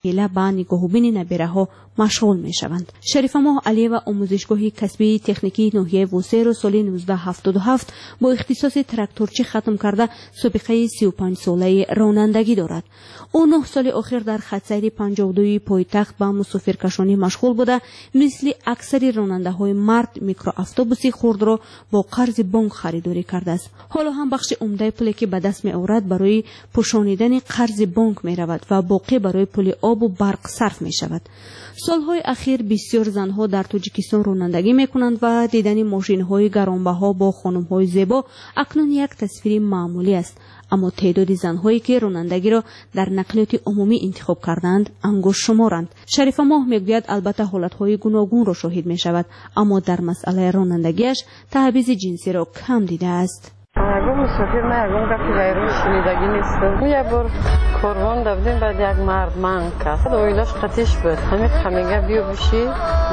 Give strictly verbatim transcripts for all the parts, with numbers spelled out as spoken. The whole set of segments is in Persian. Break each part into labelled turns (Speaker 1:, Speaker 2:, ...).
Speaker 1: ایلا با نگاهبین نبیره‌ها مشغول می‌شوند. شریفه ماه علیوا آموزشگاه کسبی تکنیکی ناحیه وسیر سال نوزده هفتاد و هفت با اختصاص تراکتورچی ختم کرده سابقه سی و پنج ساله رانندگی دارد. او نه سال اخیر در خطسیر پنجاه و دو پایتخت با مسافرکشانی مشغول بوده. مثل اکثر راننده‌های مرد میکرو اتوبوسی خرد را با قرض بانک خریداری کرده است. حالا هم بخش عمده پولی که به دست می‌آورد برای پوشانیدن قرض بانک می‌رود و باقی برای پول آب و برق صرف می‌شود. سالهای اخیر بسیار زنها در تاجیکستان رانندگی میکنند و دیدن ماشین‌های گرانبها با خانم‌های زیبا اکنون یک تصویر معمولی است. اما تعداد زنهایی که رانندگی را در نقلیات عمومی انتخاب کردند انگشت شمارند. شریفه ماه میگوید البته حالت‌های گوناگون را شاهد میشود، اما در مسئله رانندگیش تبعیض جنسی را کم دیده است.
Speaker 2: اگه مسافر نه اگه گفتی ویرون شنیدگی نیست. یه بار کاروان دویدیم بعد یک مرد من کس اویلاش قطعش بود. همین خمیگه بیو بشی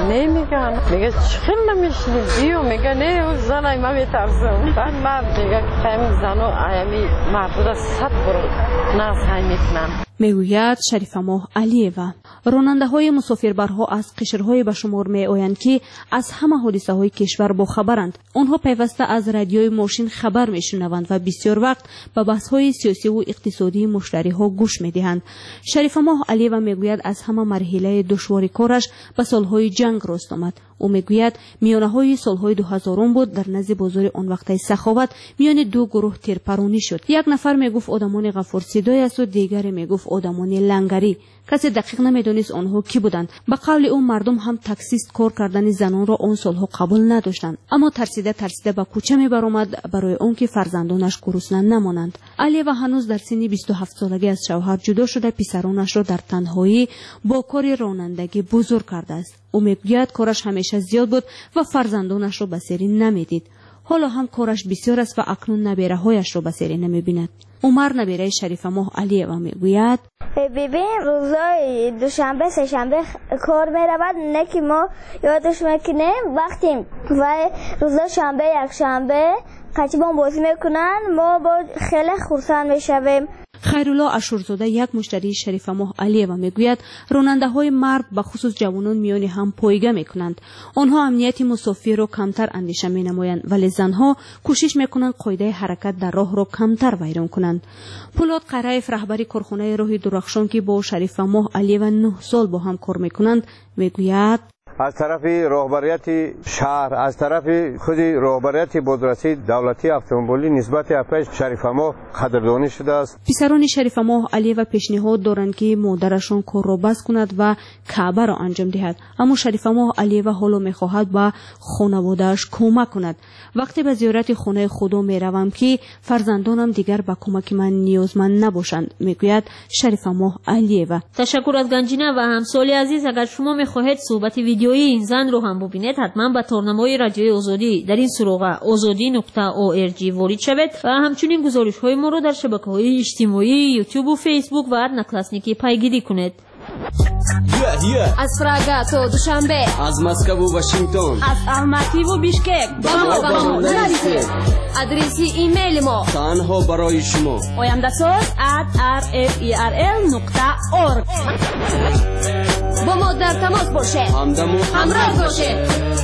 Speaker 2: نمیگن میگه چخیل نمیشنی بیو میگه نه اون زنای من میترسم. بعد مرد میگه که همین زنو ایمی مرد بوده صد برو ناز های میکنن.
Speaker 1: میگوید شریفه ماه علیوا. راننده های مسافربرها از قشرهای به شمار می آیند که از همه حادثه های کشور با خبرند. آنها پیوسته از رادیوی ماشین خبر می شنوند و بسیار وقت به بحث های سیاسی و اقتصادی مشتری ها گوش می دهند. شریفه ماه علیوا میگوید از همه مرحله دشوار کارش به سالهای جنگ راست آمد. او میگوید میانه های سالهای دو هزارم بود در نزد بازار آن وقت سخاوت میان دو گروه تیرپرانی شد. یک نفر میگفت آدمان غفور صدای است و دیگر میگفت آدمان لنگری. کسی دقیق نمیدونست آنها کی بودند. به قول او مردم هم تاکسیست کار کردن زنان را آن سالها قبول نداشتند، اما ترسیده ترسیده به کوچه میبرآمد برای آن که فرزندانش گرسنه نمانند. علی و هنوز در سن بیست و هفت سالگی از شوهر جدا شده پسرانش را در تنهایی با کار رانندگی بزرگ کرده است. او میگوید کارش همیشه زیاد بود و فرزندانش را به سری نمیدید. حالا هم کارش بسیار است و اکنون نبیره هایش را به سری نمیبیند. عمر نبیره شریفه ماه علیوا میگوید
Speaker 3: ببین روزای دوشنبه سه شنبه کار میرود نه که ما یادش میکنیم وقتی و روزای شنبه یک شنبه قچبان بازی میکنن ما با خیلی خرسند میشویم.
Speaker 1: خیرالله اشورزاده یک مشتری شریفه ماه علیوا میگوید راننده های مرد به خصوص جوانان میان هم پایگاه میکنند. آنها امنیت مسافر را کمتر اندیشه مینمایند ولی زنها کوشش میکنند قاعده حرکت در راه را کمتر ویران کنند. پولاد قرایف رهبری کارخانه راه درخشان که با شریفه ماه علیوا نه سال با هم کار میکنند میگوید
Speaker 4: از طرف رهبریت شهر از طرف خود رهبریت بازرسی دولتی اتومبیلی نسبت اپش شریفه ماه قدردانی شده است.
Speaker 1: پسران شریفه ماه علیوا پیشنهاد دارند که مادرشان کار را بس کند و کعبه را انجام دهد، اما شریفه ماه علیوا حالا میخواهد با خانواده‌اش کمک کند. وقتی به زیارت خانه خدا میروم که فرزندانم دیگر به کمک من نیازمند نباشند میگوید شریفه ماه علیوا.
Speaker 5: تشکر از گنجینه و همسالی عزیز. اگر شما میخواهید صحبت ویدیویی این زن رو هم ببینید حتما به تارنمای رادیوی آزادی در این سراغ آزادی نقطه او ار جی وارد شوید و همچنین گزارش های ما رو در شبکه‌های اجتماعی یوتیوب و فیسبوک و ادناکلاسنیکی پیگیری کنید.
Speaker 6: Yeah, yeah.
Speaker 7: از پراگا تا دوشنبه،
Speaker 6: از مسکو و واشنگتن،
Speaker 7: از الماتی و بیشکک،
Speaker 6: با ما نرسید.
Speaker 7: ادرسی ایمیل ما
Speaker 6: تنها برای شما
Speaker 7: oyamdasoz at r f e r l نقطه org. با ما در تماس باشه،
Speaker 6: همدم و
Speaker 7: همراه باشه.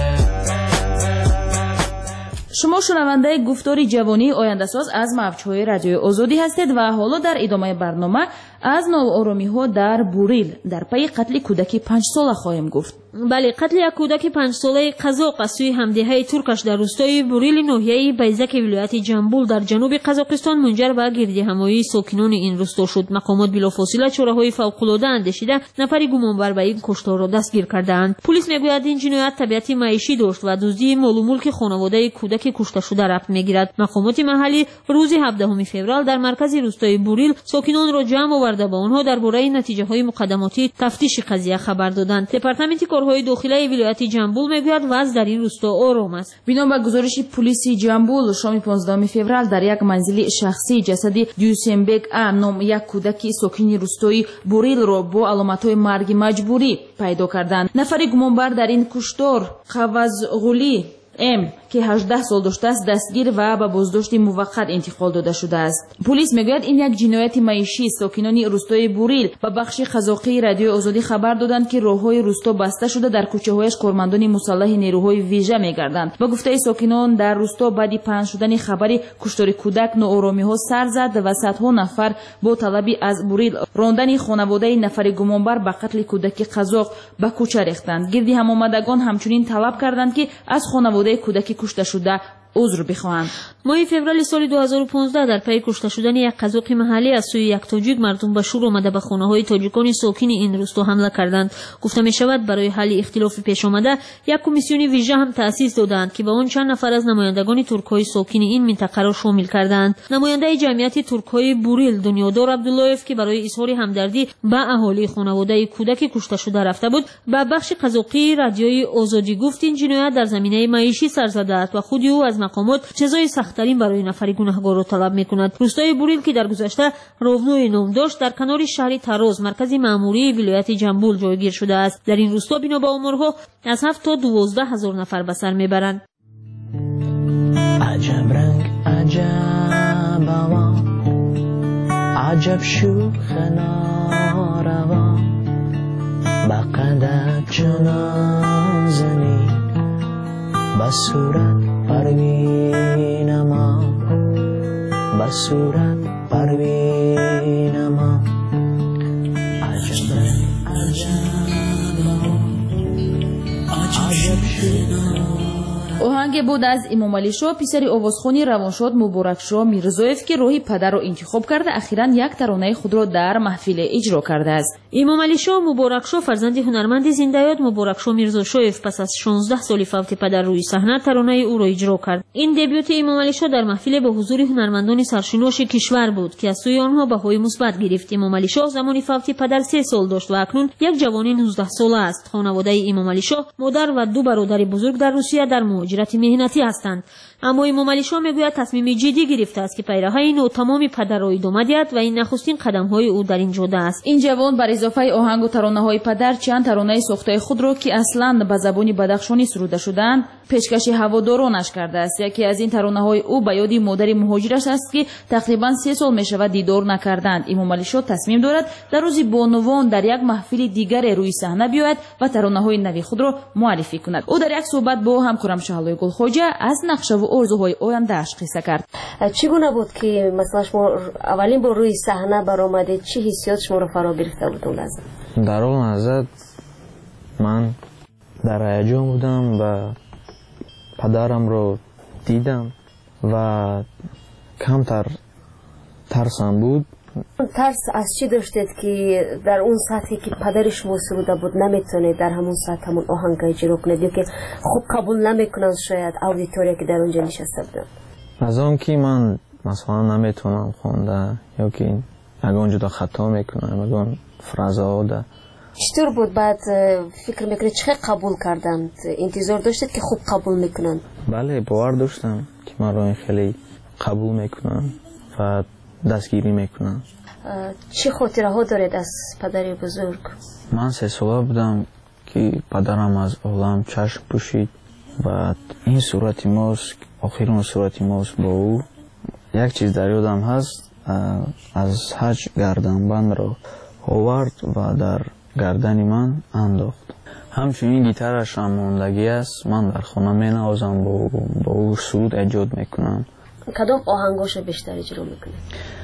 Speaker 8: شما شنونده گفتار جوانی آینده‌ساز از موج‌های رادیو آزادی هستید و حالا در ادامه برنامه از نوآرامی‌ها در بوریل در پی قتل کودکی پنج ساله خواهیم گفت.
Speaker 5: بله، قتل یک کودک پنج ساله قزاق از سوی همدیهه ترکش در روستای بوریل ناحیه بیزک ولایت جنبول در جنوب قزاقستان منجر به گردهمایی ساکنان این روستا شد. مقامات بلافاصله چاره‌های فوق‌العاده اندیشیده نفری گمانبر به این کشتار را دستگیر کردند. پلیس میگوید این جنایت طبیعت معیشی داشت و دزدی مال و ملک خانواده کودک کشته شده رفت میگیرد. مقامات محلی روز هفدهم فوریه در مرکز روستای بوریل ساکنان را جمع آورده با آنها درباره نتیجه‌های مقدماتی تفتیش قضیه خبر دادند. دپارتمنت کارهای داخلی ولایت جنبول میگوید وضع در این روستا آرام است.
Speaker 8: بنا به گزارش پلیس جنبول شام پانزدهم فوریه در یک منزل شخصی جسد دوسنبک ا نام یک کودک ساکن روستای بوریل را با علامت‌های مرگ مجبوری پیدا کردند. نفر گمانبر در این کشتار قوزغولی ام که هجده سال داشته است دستگیر و به بازداشت موقت انتقال داده شده است. پلیس میگوید این یک جنایت معیشی. ساکنان روستای بوریل به بخش قزاقی رادیوی آزادی خبر دادند که راههای روستا بسته شده، در کوچه‌هایش کارمندان مسلح نیروهای ویژه میگردند. با گفته ساکنان در روستا بعد پنج شدن خبری کشتار کودک ناآرامی‌ها سر زد و صدها نفر با طلبی از بوریل راندن خانواده نفر گمانبر به قتل کودک قزاق به کوچه ریختند. گردی همآمدگان همچنین طلب کردند که از خانواده کودک کشته شده عذر بخواهند.
Speaker 5: ماه فوریه سال دو هزار و پانزده در پی کشته شدن یک قزاق محلی از سوی یک تاجیک مردم به شور آمده به خانه‌های تاجیکان ساکن این روستا حمله کردند. گفته می شود برای حل اختلاف پیش آمده یک کمیسیون ویژه هم تأسیس دادند که به آن چند نفر از نمایندگان ترک‌های ساکن این منطقه را شامل کردند. نماینده جمعیت ترک‌های بوریل دنیادار عبداللهیف که برای اظهار همدردی به اهالی خانواده کودک کشته شده رفته بود، به بخش قزاقی رادیوی آزادی گفت این جنایت در زمینه معیشی سر زده است و خود او از مقامات جزای سخت‌ترین برای نفر گناهکار را طلب می‌کند. روستای بوریل که در گذشته روونوی نام داشت در کنار شهر تراز مرکز مأموری ولایت جنبول جایگیر شده است. در این روستا بنا به آمارها از هفت تا دوازده هزار نفر به سر میبرند.
Speaker 9: عجب رنگ عجب هوا، عجب شوخ ناروا، بقدر چنان زمین بصورت پروین ما، بصورت پروین ما. عجب عجب عجب شنو.
Speaker 8: آهنگ بود از امام علی شاه پسر آوازخوانی روانشاد مبارک شاه میرزایف که راهی پدر را انتخاب کرده اخیراً یک ترانه خود را در محفل اجرا کرده است.
Speaker 5: امام علی شاه مبارک شاه فرزند هنرمند زنده‌یاد مبارک شاه میرزاشایف پس از شانزده سال فوت پدر روی صحنه ترانه او را اجرا کرد. این دبیوت امام علی شاه در محفل به حضور هنرمندان سرشناس کشور بود که از سوی آنها بهای مثبت گرفت. امام علی شاه زمان فوت پدر سه سال داشت و اکنون یک جوان نوزده ساله است. خانواده امام علی شاه مادر و دو برادر بزرگ در روسیه در مهاجرت مهنتی هستند. اما امام علی شاه میگوید تصمیم جدی گرفته است که پیروهای نو تمام پدر را ادامه دهد و این نخستین قدم‌های او در این جاده است.
Speaker 8: این جوان بر اضافه آهنگ و ترانه‌های پدر چند ترانه ساخته خود را که اصلاً به زبان بدخشانی سروده شدند پیشکش هوادارانش کرده است. یکی از این ترانه‌های او به یاد مادر مهاجرش است که تقریباً سه سال میشود دیدار نکردند. امام علی شاه تصمیم دارد در روز بانوان در یک محفل دیگر روی صحنه بیاید و ترانه‌های نوی خود را معرفی کند. او در یک صحبت با همکارم شهلای گلخواجه از نقشه و آرزوهای آینده‌اش قصه کرد.
Speaker 10: چگونه بود که مثلا شما اولین بار روی صحنه برآمدید؟ چه حسیات شما را فرا گرفته بود اون لحظه؟
Speaker 9: در اون لحظه من در هیجان بودم و پدرم رو دیدم و کمتر ترسم بود.
Speaker 10: ترس از چی داشتید که در اون سطحی که پدر شما سروده بود نمیتونید در همون سطح همون آهنگ اجرا کنید یا که خوب قبول نمیکنند شاید اودیتوریا که در اونجا نشسته بودن؟
Speaker 9: از اون که من مثلا نمیتونم خونده یا که اگه جدا خطا میکنم اگه فرازها ده.
Speaker 10: چطور بود بعد فکر میکنید چه قبول کردند؟ انتظار داشتید که خوب قبول میکنند؟
Speaker 9: بله باور داشتم که من رو خیلی قبول میکنم و دستگیری میکنم.
Speaker 10: چه خاطره ها دارید از پدر بزرگ؟
Speaker 9: من سه ساله بودم که پدرم از عالم چشم پوشید و این صورت ماست آخرین صورت ماست با او. یک چیز در یادم هست از حج گردنبند را آورد و در گردن من انداخت. همچنین گیتارش هم ماندگی است. من در خانه می نوازم با او با او سرود ایجاد میکنم.
Speaker 10: کدام آهنگاش بیشتر اجرا میکنید؟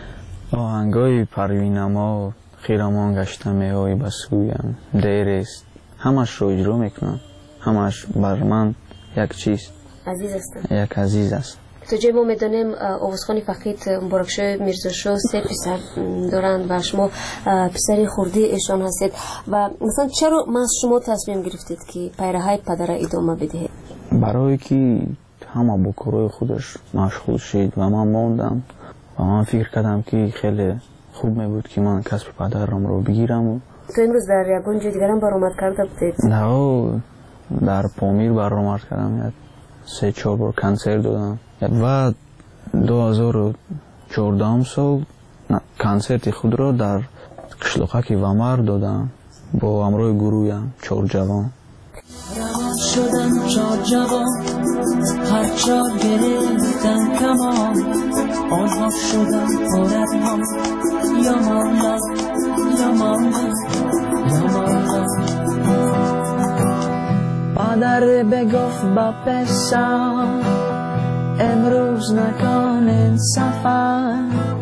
Speaker 9: آهنگای پروینما، خیرمان گشتم های بسویم، دیرست، همش رو اجرا میکنم. همش بر من یک چیز
Speaker 10: عزیز است.
Speaker 9: یک عزیز است.
Speaker 10: تو جای ما میدانیم آوازخوان فقید مبارک شاه میرزاشاه سه پسر دارند و شما پسری خردی ایشان هستید و مثلا چرا ما شما تصمیم گرفتید که پیروهای پدر ادامه بدهید؟
Speaker 9: برای که همه با کارهای خودش مشغول شد و من ماندم و من فکر کردم که خیلی خوب می بود که من کسب پدرم رو بگیرم. و
Speaker 10: تو امروز در یگان جای دیگرم برآمد کرده بودید؟
Speaker 9: نه در پامیر برآمد کردم، سه چهار بار کنسرت دادم و دو هزار و چهارده سال کنسرت خود را در قشلاقک ومر دادم با همراه گروهیم چهار جوان.
Speaker 11: شدم چار جوان هر چار گرفتن کمان آنها شدم آرمان یا مولا یا مولا یا مولا مادر بگفت با پسر امروز نکنین سفر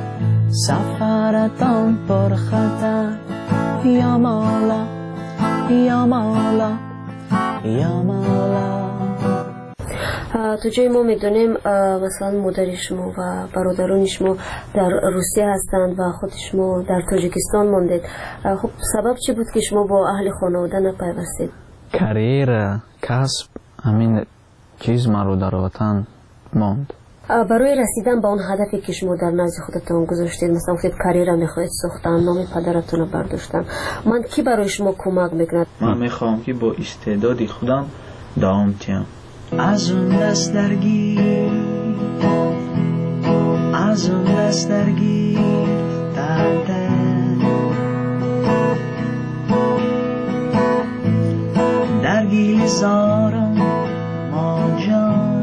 Speaker 11: سفرتان پر خطر یا مولا یا مولا یا مولا.
Speaker 10: تو جای ما میدونیم مثلا مادر شما و برادران شما در روسیه هستند و خود شما در تاجیکستان ماندید. خب سبب چی بود که شما با اهل خانواده نپیوستید؟
Speaker 9: کریر کسب همین چیز ما رو در وطن ماند.
Speaker 10: برای رسیدن به اون هدفی که شما در نزد خودتان گذاشتید، مثلا گفتید کاریر میخواید ساختن، نام پدرتون رو برداشتن، من کی برای شما کمک میکنه؟
Speaker 9: من میخوام که با استعدادی خودم دوام تیم.
Speaker 11: از اون دست درگیر از اون دست درگیر درده درگیر زارم ما جان.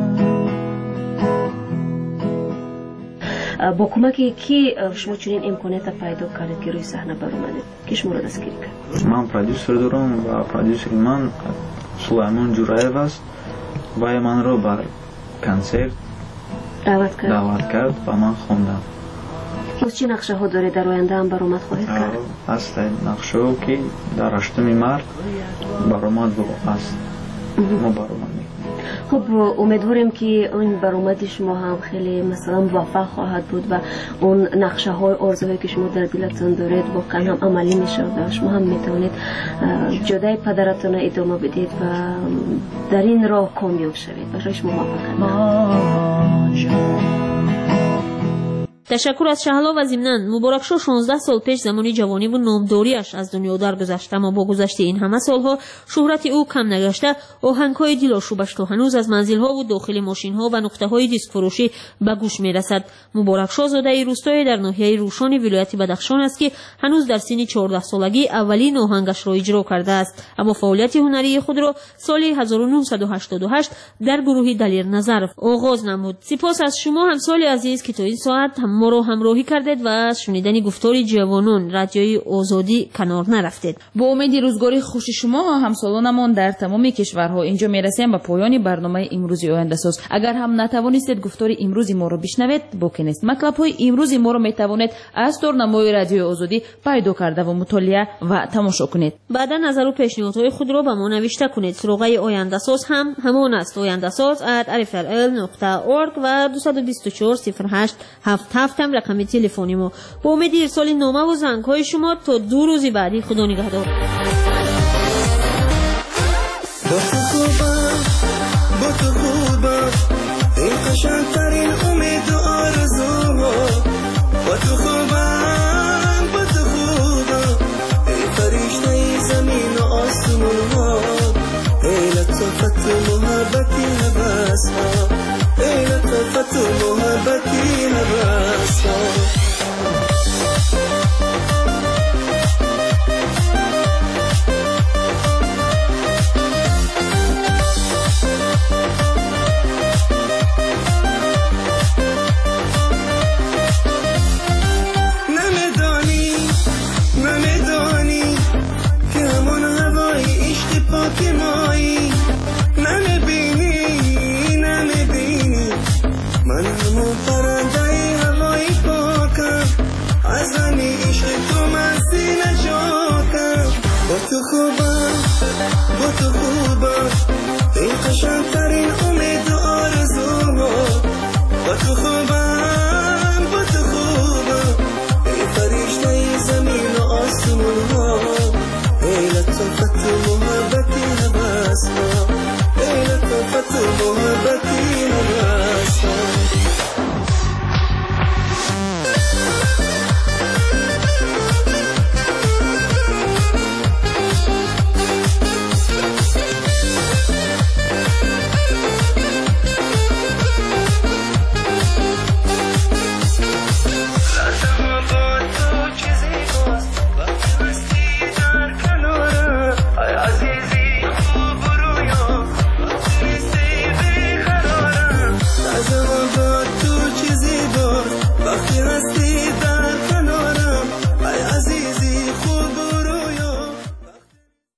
Speaker 10: با کمک کی شما چنین امکانیت پیدا کردید که روی صحنه برآمدید؟ کی شما را دستگیری کرد؟
Speaker 9: من پرودوسر دارم و پرودوسر من سلیمان جورایف است و من را بر کنسرت
Speaker 10: دعوت کرد
Speaker 9: دعوت کرد و من خواندم.
Speaker 10: باز چه نقشه ها داره در آینده هم برآمد خواهید کرد؟
Speaker 9: است نقشه ها که در هشتم مارس برآمد است. ما برآمد.
Speaker 10: خب امیدواریم که اون برآمد شما هم خیلی مثلا موفق خواهد بود و اون نقشه های آرزوهایی که شما در دلتون دارید واقعا هم عملی میشه و شما هم میتونید جدای پدرتون ادامه بدید و در این راه کامیاب شوید. برای شما موفقیت.
Speaker 5: تشکر از شهلا و ضمناً مبارک شو شانزده سال پیش زمانی جوانی و نامداریش از دنیا درگذشت، اما با گذشت این همه سالها شهرت او کم نگشته. آهنگ‌های دلاشوبش تا هنوز از منزل‌ها و داخل ماشین‌ها و نقطه‌های دیسک فروشی به گوش می‌رسد. مبارک شو زاده روستای در ناحیه روشان ولایت بدخشان است که هنوز در سن چهارده سالگی اولین آهنگش را اجرا کرده است، اما فعالیت هنری خود را سال هزار و نهصد و هشتاد و هشت در گروه دلیر نظر آغاز نمود. سپاس از شما همسایه عزیز که تا این ساعت ما رو همراهی کردید و از شنیدن گفتار جوانان رادیوی آزادی کنار نرفتید.
Speaker 8: با امید روزگاری خوش شما همسالانمان در تمام کشورها اینجا میرسیم به پایان برنامه امروزی آینده ساز. اگر هم نتوانستید گفتار امروزی ما رو بشنوید باکی نیست. مطلب های امروزی ما رو میتوانید از تورنمای رادیو آزادی پیدا کرده و مطالعه و تماشا کنید.
Speaker 5: بعدا نظر و پیشنهادهای خود را به ما نوشته کنید. سراغ آینده ساز هم همان است: آینده ساز ات ار اف ال نقطه اورگ و دو دو چهار صفر هشت هفت هفت هم رقم تلفنی ما. با امید ارسال نامه و زنگ های شما تا دو روزی بعدی. خدا نگهدار.
Speaker 11: با تو خوبم با تو خوبم این قشنگترین امید و آرزوها. با تو خوبم با تو خوبم ای فرشته ای زمین و آسمون ها. ای لطفت و محبتی حوث ها. ای لطفت و محبتی حوث ها. با تو خوبم با تو خوبم ای قشنگترین امید و آرزوها. با تو خوبم